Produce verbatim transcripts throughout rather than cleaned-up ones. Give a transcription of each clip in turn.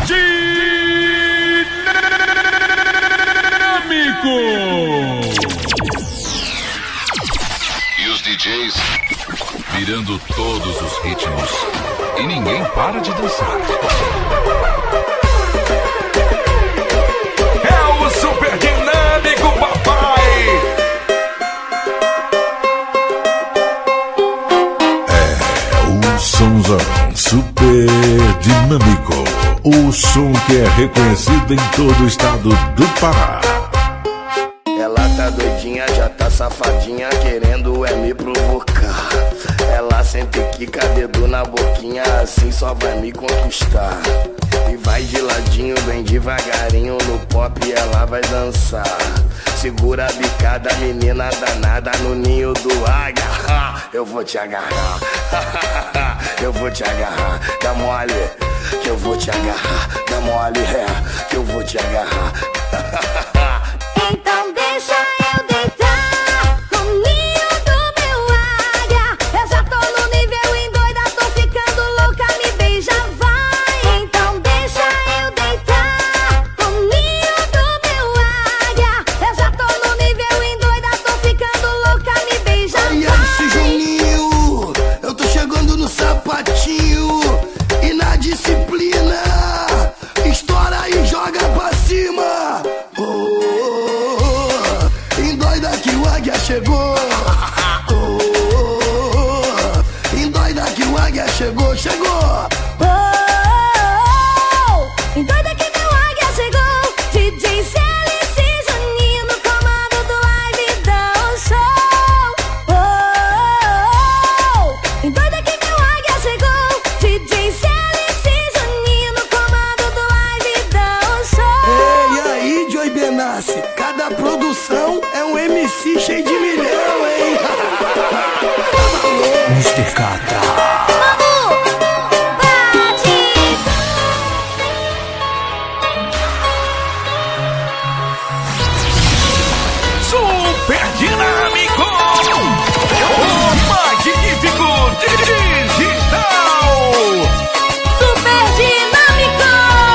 E os D Js virando todos os ritmos e ninguém para de dançar. É o Super Dinâmico, papai! É o somzão Super Dinâmico, o som que é reconhecido em todo o estado do Pará. Ela tá doidinha, já tá safadinha, querendo é me provocar. Ela sente quica, dedo na boquinha, assim só vai me conquistar. E vai de ladinho, bem devagarinho, no pop ela vai dançar. Segura a bicada, menina danada, no ninho do águia. Eu vou te agarrar, eu vou te agarrar, dá mole, que eu vou te agarrar, dá mole, é, que eu vou te agarrar. Então deixa eu deitar no ninho do meu águia. Eu já tô no nível endoida, tô ficando louca, me beija, vai. Então deixa eu deitar no ninho do meu águia. Eu já tô no nível endoida, tô ficando louca, me beija, ai, vai. ai, esse Juninho, eu tô chegando no sapatinho e na disciplina, estoura e joga pra cima. Chegou, oh, oh, oh. Endoida que o águia chegou, chegou. Oh, oh, oh. Endoida que meu águia chegou. D J Celice Juninho no comando do live dão show. Oh, oh, oh. Endoida que meu águia chegou. D J Celice Juninho no comando do live dão show. Ei, e aí, Joy Benassi, cada produção é um M C cheio de milhão, hein? mister Catra. Manu, bate. Super Dinâmico, o magnífico digital. Super Dinâmico.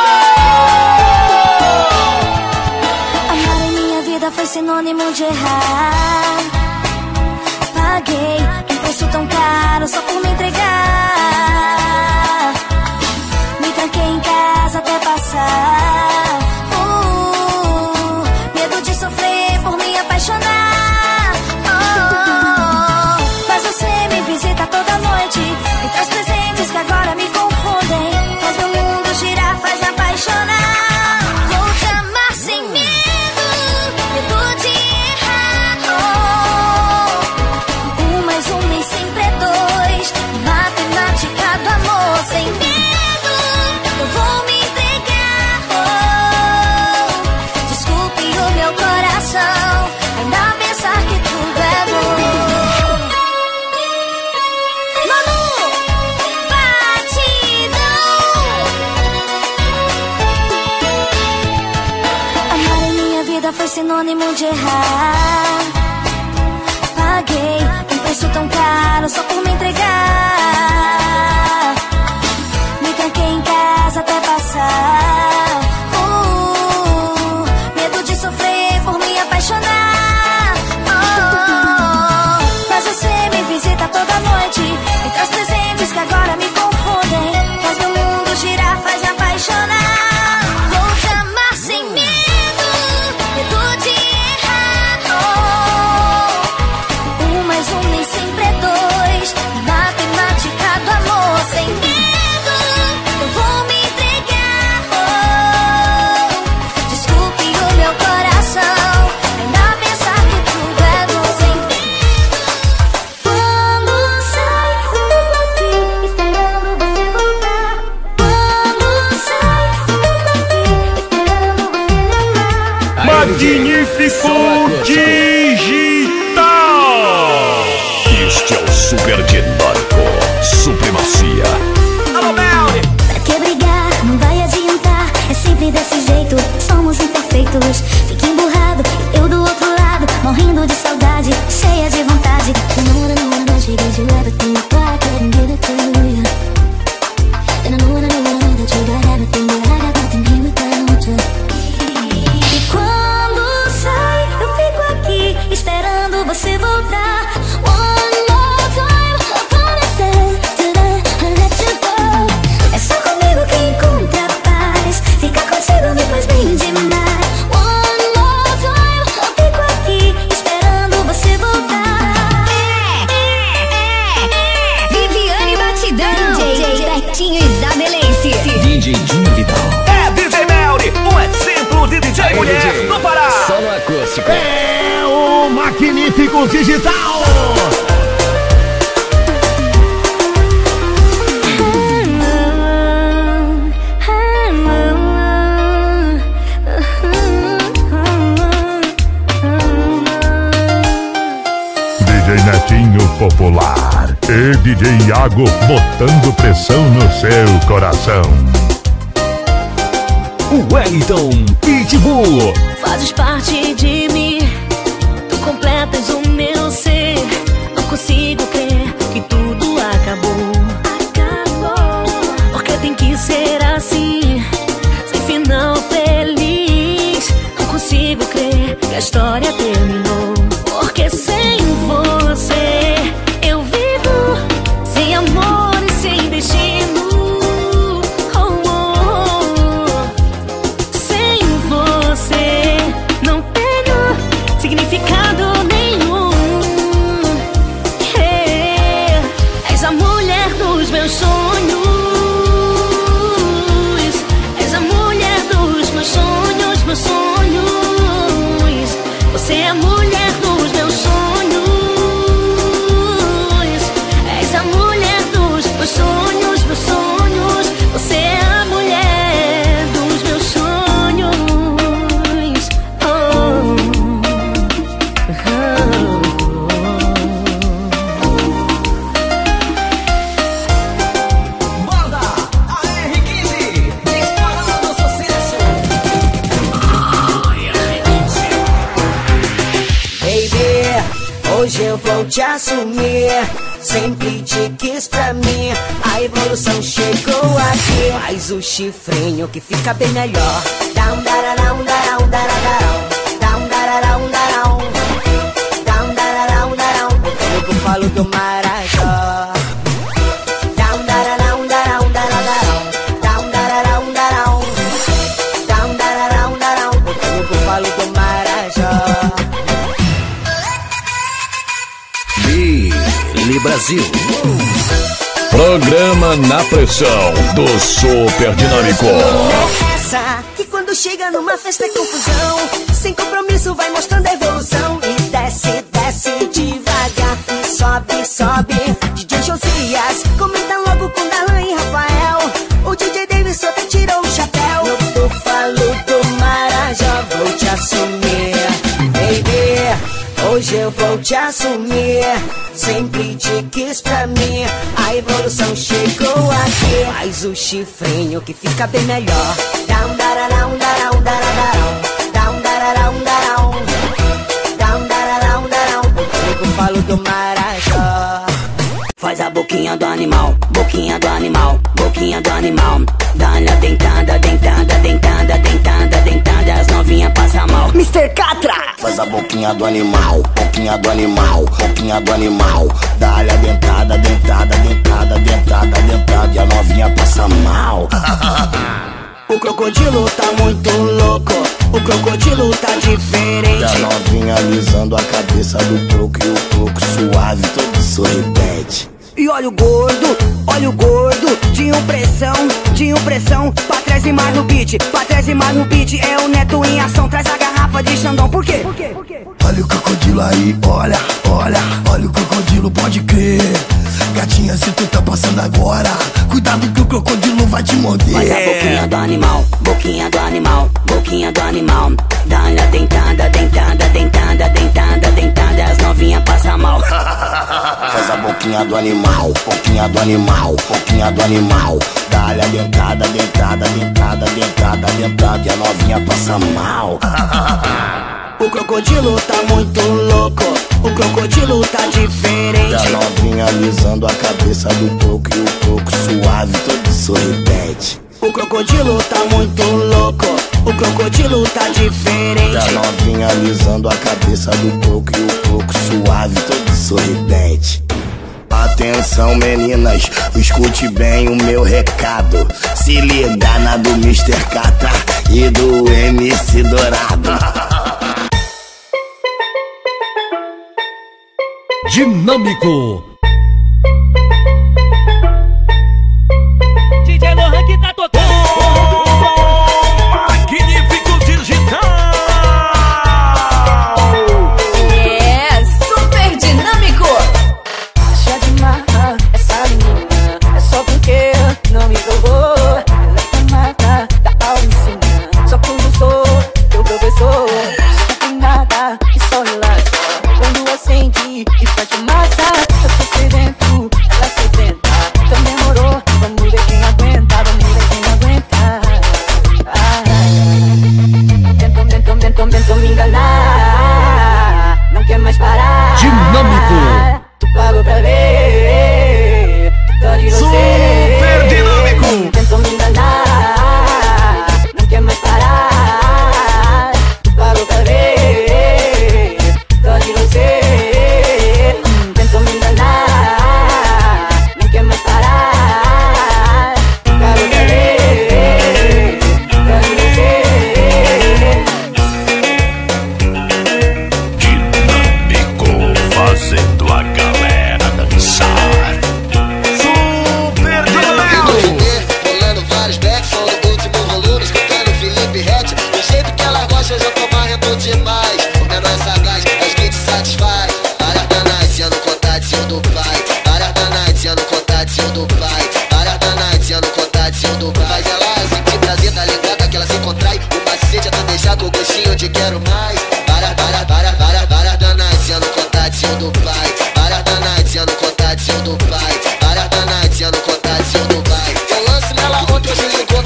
Amar em minha vida foi sinônimo de errar. Paguei um preço tão caro só por me entregar. Me tranquei em casa até passar. Uh, medo de sofrer por me apaixonar. Oh, mas você me visita toda noite e traz presentes que agora me confundem. Faz meu mundo girar, faz me apaixonar. Vou te amar sem medo, medo de errar. Oh, um mais um nem sempre é dois. Matemática do amor sem medo, eu vou me entregar. Oh, desculpe o meu coração ainda pensar que tudo é bom. Manu, batidão. Amar em minha vida foi sinônimo de errar. Paguei um preço tão caro só por me entregar. Me tranquei em casa até passar. Uh, medo de sofrer por me apaixonar. Oh, mas você me visita toda noite e traz presentes que agora me confundem. Faz meu mundo girar, faz me apaixonar. Vou te amar sem medo, medo de errar. Oh, um mais um nem sempre é dois. Matemática do amor sem medo, eu vou me entregar. Oh, desculpe o meu coração ainda pensar que tudo é bom sem medo. Quando saio daqui esperando você voltar. Quando saio daqui esperando você lembrar. Magnífico Digital. Este é o Super Dinâmico, Supremacia. Pra que brigar? Não vai adiantar. É sempre desse jeito, somos imperfeitos. Fica emburrado, eu do outro lado, morrendo de saudade, cheia de vontade. And I wanna know when I should get you everything before I couldn't give it to you. And I know when I know when I know that you got everything that I got. Magnífico Digital. D J Netinho Popular e D J Iago botando pressão no seu coração. Wellington Pitbull. Fazes parte de mim, tu completas o meu ser. Não consigo crer que tudo acabou. Acabou. Porque tem que ser assim, sem final feliz. Não consigo crer que a história terminou. Porque sem você eu vivo sem amor e sem destino. Oh, oh, oh. Sem você não tenho significado nenhum. É, és a mulher dos meus sonhos. És a mulher dos meus sonhos, meus sonhos. Você é a mulher dos meus sonhos. És a mulher dos meus sonhos, meus sonhos. Você é a mulher dos meus sonhos. Oh, Banda A R quinze, disparando sucesso. Baby, hoje eu vou te assumir. Sempre te quis pra mim. A evolução chegou aqui. Faz o chifrinho que fica bem melhor. Down, dararão, darão, dararão. Down, dararão, darão. Down, dararão, darão. Eu falo do Marajó. Down, dararão, darão, dararão. Down, dararão, darão. Down, dararão, darão. Eu falo do Marajó. Billy Brasil. Programa Na Pressão do Super Dinâmico. É essa que quando chega numa festa é confusão. Sem compromisso vai mostrando a evolução. E desce, desce devagar. E sobe, sobe. D J Josias comenta logo com Darlan e Rafael. O D J Davis até tirou o chapéu. Eu tô falando do Marajó, vou te assumir, baby. Hoje eu vou te assumir. Sempre te quis pra mim. A evolução chegou aqui. Faz o chifrinho que fica bem melhor. Down, dararão, darão, dararão. Down, dararão, darão. Down, dararão, darão. Eu falo do Marajó. Faz a boquinha do animal, boquinha do animal, boquinha do animal. Dá-lhe a dentada, dentada, dentada, dentada, dentada. As novinhas passam mal. mister Catra! Faz a boquinha do animal, boquinha do animal, boquinha do animal. Dá-lhe a dentada, dentada, dentada, dentada, dentada. E a novinha passa mal. O crocodilo tá muito louco. O crocodilo tá diferente. E a novinha alisando a cabeça do croco. E o croco suave, todo sorridente. E olha o gordo, olha o gordo. De impressão, de impressão. Pra trás e mais no beat, pra trás e mais no beat. É o Neto em ação, traz a garrafa de Xandão. Por quê? Por quê? Por quê? Olha o crocodilo aí, olha, olha. Olha o crocodilo, pode crer. Gatinha, se tu tá passando agora, cuidado que o crocodilo vai te morder. Faz a boquinha do animal, boquinha do animal, boquinha do animal. Dá-lhe a dentada, dentada, dentada, dentada, dentada. As novinhas passam mal. Faz a boquinha do animal, boquinha do animal, boquinha do animal. Dá-lhe a dentada, dentada, dentada, dentada, dentada. E a novinha passa mal. O crocodilo tá muito louco. O crocodilo tá diferente. E a novinha alisando a cabeça do croco. E o croco suave, todo sorridente. O crocodilo tá muito louco. O crocodilo tá diferente. E a novinha alisando a cabeça do croco. E o croco suave, todo sorridente. Atenção meninas, escute bem o meu recado. Se liga na do mister Catra e do M C Dourado. Dinâmico. D J Lohan que tá tocando. Magnífico Digital. É, Super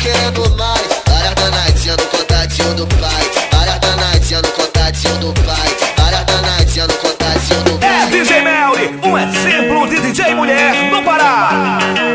querendo mais. Várias danaites sendo contatinho do pai. Várias danaites sendo contatinho do pai. Várias danaites sendo contatinho do pai. É D J Melly, um exemplo de D J mulher no Pará.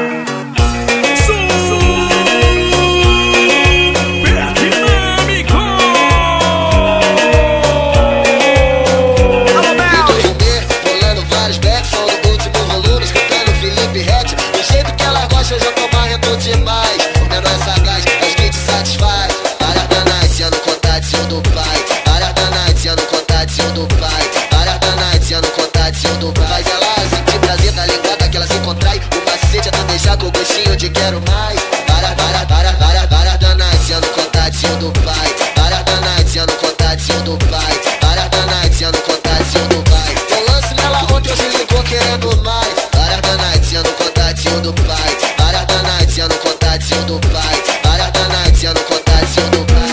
Eu já tô marrento demais. O menor é sagaz, é os que te satisfaz. Várias danaites sendo contatinho do pai. Várias danaites sendo contatinho do pai. Várias danaites sendo contatinho do pai. Faz ela sentir prazer na linguada que ela se contrai. O macete é tu deixar com o gostinho de quero mais. Várias, várias, várias, várias, várias danaites sendo contatinho do pai. Várias danaites sendo contatinho do pai. Várias danaites sendo contatinho do pai. Eu lance nela ontem, hoje ligou querendo mais. Várias danaites sendo contatinho do pai. Várias danaites sendo contatinho do pai. Várias danaites sendo contatinho do pai.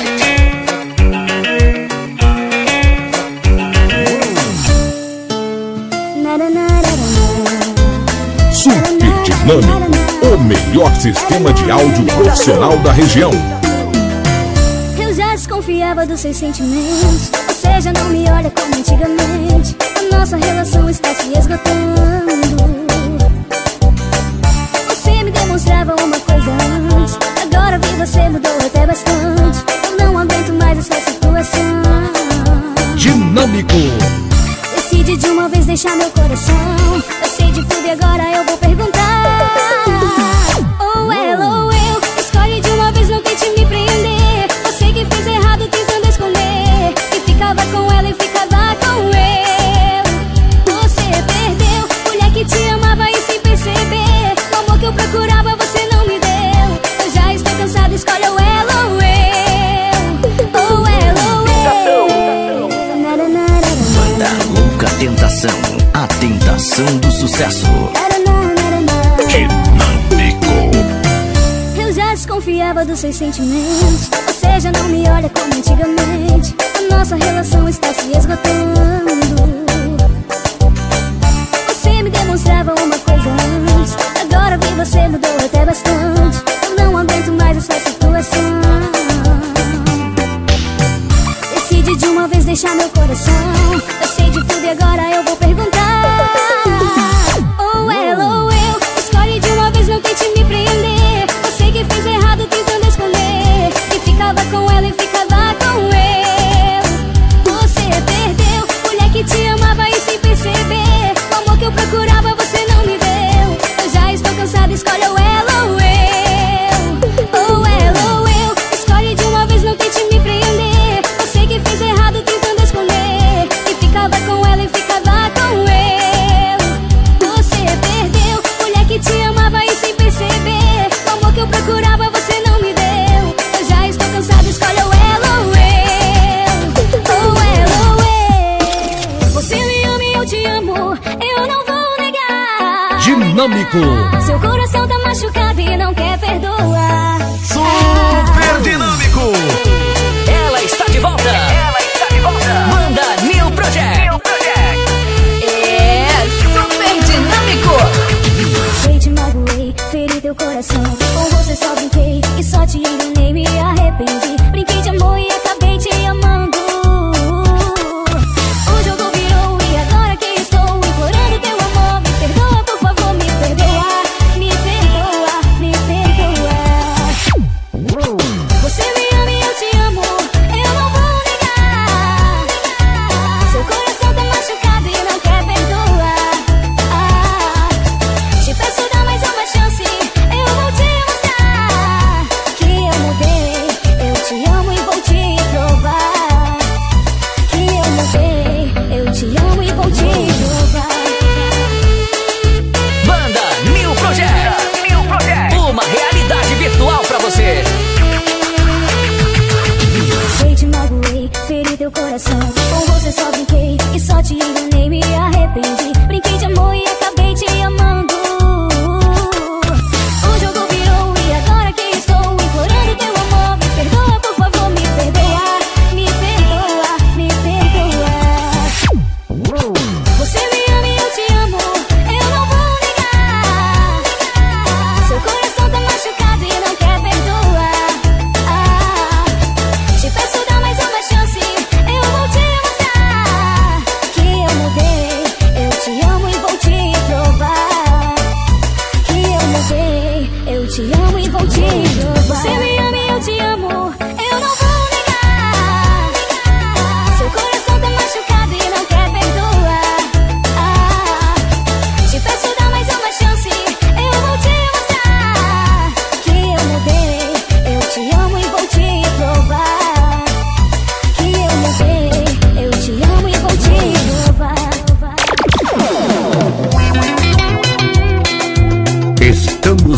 Super Dinâmico, o melhor sistema de áudio profissional da região. Eu já desconfiava dos seus sentimentos. Você já não me olha como antigamente. A nossa relação está se esgotando. Você me demonstrava uma coisa antes. Agora vi você mudou até bastante. Eu não aguento mais essa situação. Dinâmico. Decide de uma vez deixar meu coração. Eu sei de tudo e agora eu vou perguntar. Ou ela ou eu. Escolhe de uma vez, não tente me prender. Eu sei que fiz errado tentando esconder. E ficava com ela e ficava com eu. Você perdeu, mulher que te amava e sem perceber. O amor que eu procurava você não me deu. Eu já estou cansada, escolhe ou ela ou eu. Ou ela ou eu. Banda Louca Tentação, a tentação do sucesso. Dinâmico. Eu já desconfiava dos seus sentimentos. Você já não me olha como antigamente. A nossa relação está se esgotando. Você me demonstrava uma coisa antes. Agora vi você mudou até bastante. Eu não aguento mais essa situação. Decide de uma vez deixar meu coração. Eu sei de tudo e agora eu vou perguntar. Ou ela ou eu. Escolhe de uma vez, não tente me prender. Eu sei que fiz errado tentando esconder. E ficava com ela e ficava com eu. Você perdeu, mulher que te amava e sem perceber. O amor que eu procurava você não me deu. Eu já estou cansada, escolhe ou ela ou eu. Ou ela ou eu. Escolhe de uma vez, não tente me prender. Eu sei que fiz errado tentando esconder. E ficava com ela e ficava com eu. Você perdeu, mulher que te amava e sem perceber. O amor que eu procurava você não me deu. Eu já estou cansada, escolhe ou ela ou eu. Ou ela ou eu. Você me ama e eu te amo, eu não vou negar. Dinâmico. Seu coração tá machucado e não quer perdoar. Super Dinâmico. Ela está de volta. Ela está de volta. Manda New Project. New Project. É Super Dinâmico. Sei, te magoei, feri teu coração. Com você só brinquei e só te enganei, me arrependi. Brinquei de amor e acabei te amando. O jogo virou e agora que estou implorando teu amor. Me perdoa, por favor, me perdoa. Me perdoa, me perdoa.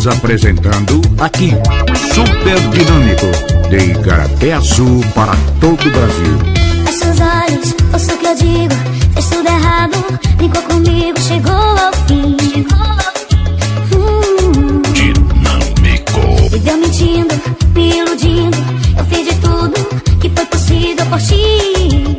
Estamos apresentando aqui Super Dinâmico, de Igarapé Azul para todo o Brasil. Feche seus olhos, ouça o que eu digo. Fez tudo errado, brincou comigo, chegou ao fim. Hum. Dinâmico. Viveu mentindo, me iludindo. Eu fiz de tudo que foi possível por ti.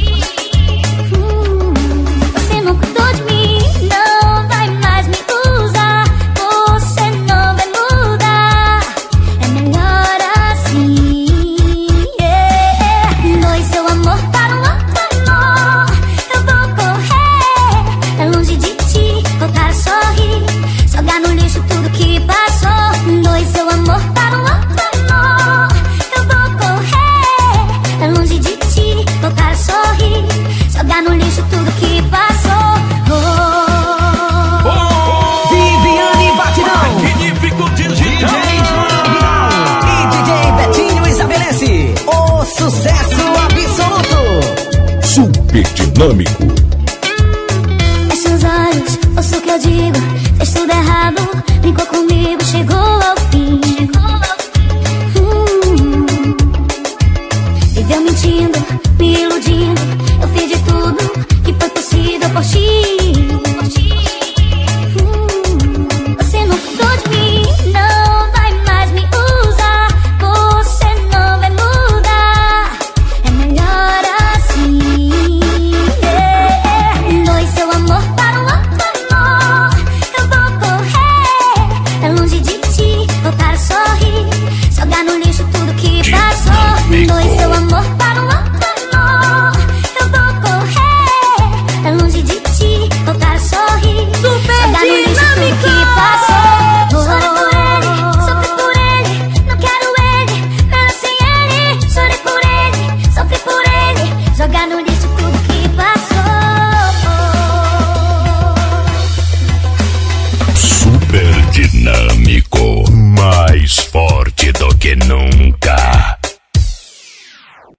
Hum. Você não cuidou de mim, não vai mais me usar. Você não vai mudar, é melhor assim. Yeah. Doe seu amor para um outro amor. Eu vou correr é longe de ti, voltar a sorrir, jogar no lixo tudo que passou. Doe seu amor para um outro amor. Eu vou correr é longe de ti, voltar a sorrir, jogar no lixo tudo que passou. Oh. Viviane Batidão, Magnífico D J digital. João Bilal e D J Betinho estabelece o sucesso absoluto. Super Dinâmico. Feche seus olhos, ouça o que eu digo. Fez tudo errado, brincou comigo, chegou